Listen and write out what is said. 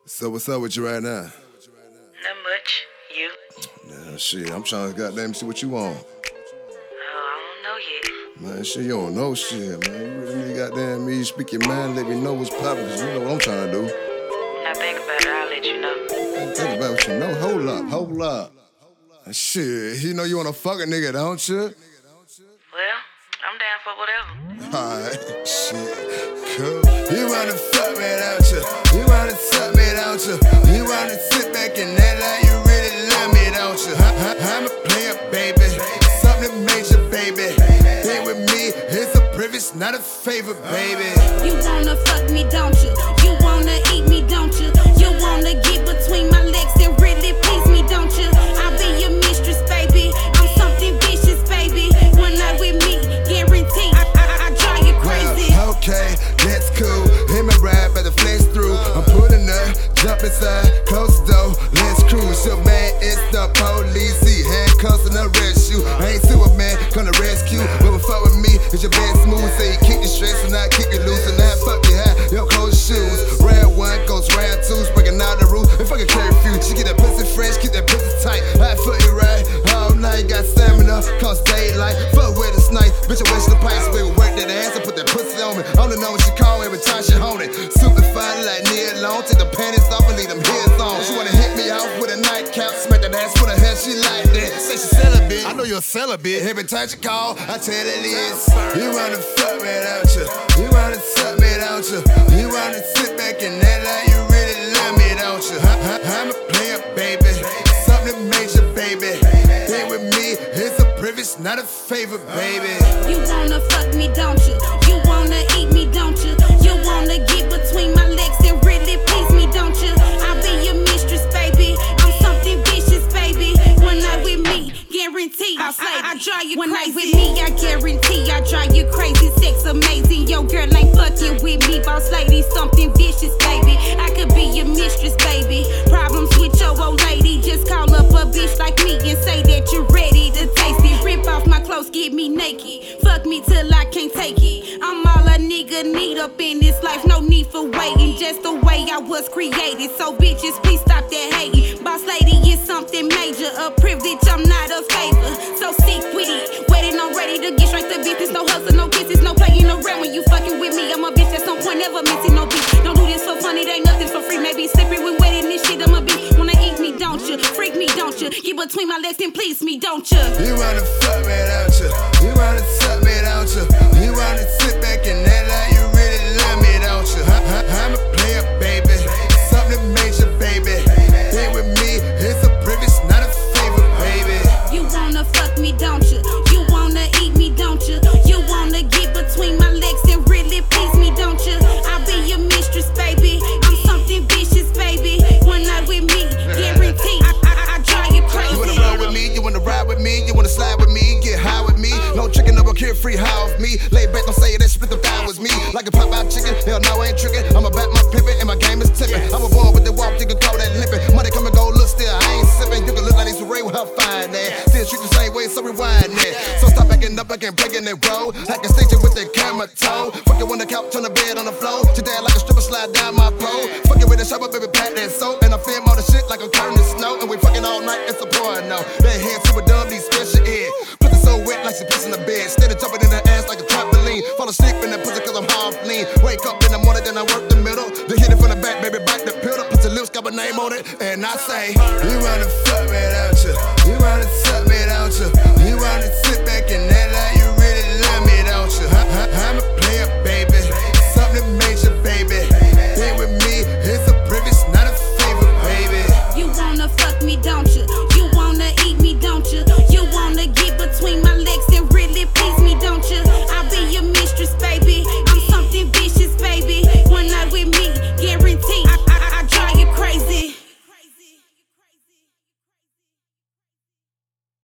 So what's up with you right now? Not much. You? Nah, shit, I'm trying to goddamn see what you want. I don't know yet. Man, shit, you don't know shit, man. You really need goddamn me speak your mind, let me know what's poppin', cause you know what I'm trying to do. Now think about it, I'll let you know. Think about what you know. Hold up. Shit, you know you wanna fuck a nigga, don't you? Well, I'm down for whatever. Alright, shit, cool. You wanna fuck me, don't you? You wanna suck me, don't you? You wanna sit back and act like you really love me, don't you? I'm a player, baby. Something major, baby. Be with me, it's a privilege, not a favor, baby. You wanna fuck me, don't you? You wanna eat me, don't you? You wanna get between my legs and really please me, don't you? I'll be your mistress, baby. I'm something vicious, baby. One night with me, guaranteed. I drive you crazy. Well, okay, that's cool. Hit me ride, better flex through. I'm putting up, jump inside, close the door, let's cruise. Your man, it's the police. He handcuffs and arrest you. I ain't Superman, come to rescue. But fuck with me, it's your bad smooth. Say you kick the stress and I kick it loose. And I fuck you high, your cold shoes. Round one goes round two, breaking out the roof. And fucking curfew. She get that pussy fresh, keep that pussy tight. I fuck you right all night, got stamina, cause daylight. Fuck with this night, bitch, I wish the pipes, baby, work that ass and put that pussy on me. I don't know what she call every time she hold it. Super fine like Neil Long, take the panties off and leave them heads on. She wanna hit me off with a nightcap, smack that ass with her hair, she like that. Say she celibate, I know you're a celibate. Every time she call, I tell her this. You wanna fuck me, don't you? You wanna suck me, don't you? You wanna sit back and act like you really love me, don't you? I'm a player, baby. Something major, baby. Be with me, it's a privilege, not a favor, baby. You wanna fuck me, don't you? You wanna eat me, don't you? You wanna get between my legs and really please me, don't you? I'll be your mistress, baby. I'm something vicious, baby. One night with me, guaranteed. I drive you crazy. One night with me, I guarantee I drive you crazy. Sex amazing, yo girl ain't fucking with me. Boss lady, something vicious, baby. I could be your mistress, baby. Problems with your old lady, just call up a bitch like me and say that you're ready to taste it. Rip off my clothes, get me naked. Fuck me till I can't take it. I'm all a nigga need up in this life, no need for waiting. Just the way I was created. So bitches, please stop that hating. Boss lady is something major, a privilege, I'm not a favor. So sick with it, waiting on ready to get straight to business. No hustle, no kisses, no playing around when you fucking with me. I'm a bitch at some point, never missing no beat. Don't do this for fun, it ain't nothing for free. Maybe slippery when waiting this shit, I'm a bitch. Wanna eat me, don't you? Freak me, don't you? Get between my legs and please me, don't you? You wanna fuck me, don't you? You wanna suck me, don't you? You wanna sit back and act like you really love me, don't you? I'm a player, baby. Something major, baby. Be with me, it's a privilege, not a favor, baby. You wanna fuck me, don't you? You wanna eat me, don't you? You wanna get between my legs and really please me, don't you? I'll be your mistress, baby. I'm something vicious, baby. One night with me, guaranteed. I drive you crazy. You wanna roll with me, you wanna ride with me, you wanna slide with me, get high with me. No tricking, no carefree, high off me. Lay back, don't say that split the thigh was me. Like a pop out chicken, hell no, I ain't tricking. I'ma back my pivot and my game is tipping. I was born with the walk, you can call that lipping. Money come and go, look still, I ain't sipping. You can look like this Ray with her fine that. Still treat the same way, so rewind that. So stop backing up, I can't break in that road. I can stage it with the camera toe. Fuck it on the couch, on the bed, on the floor. Today like a stripper slide down my pole. Fuck it with a shower, baby, pat that soap. And I film all the shit like I'm turning snow. And we fucking all night, it's a porno. That head super dumb, these special ed. Put it so wet like she pissing the bed. Instead of jumping in the ass like a trampoline. Fall asleep in that pussy cause I'm half lean. Wake up in the morning, then I work the middle. Then hit it from the back, baby, bite the pill. Put your lips, got my name on it. And I say, you wanna fuck me, don't you? You wanna suck me, don't you? You wanna sit back and act like you really love me, don't you? I'm a player, baby. Something major, baby. Be with me, it's a privilege, not a favor, baby. You wanna fuck me, don't